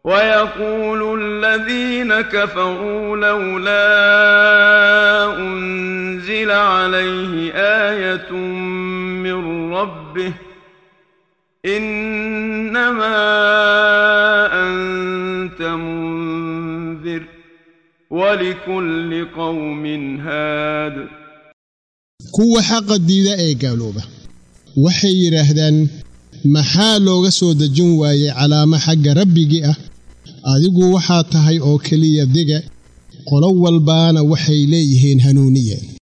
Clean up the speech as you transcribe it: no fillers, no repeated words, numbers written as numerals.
ويقول الذين كفروا لولا أنزل عليه آية من ربه إنما أنت منذر ولكل قوم هاد kuwa xaqa diida ee gaalooba waxay yiraahdaan maxaa looga soo dejin waayay calaamad xagga rabbigi ah adigu waxa tahay oo kaliya diga qolo walbaana waxay leeyihiin hanuuniye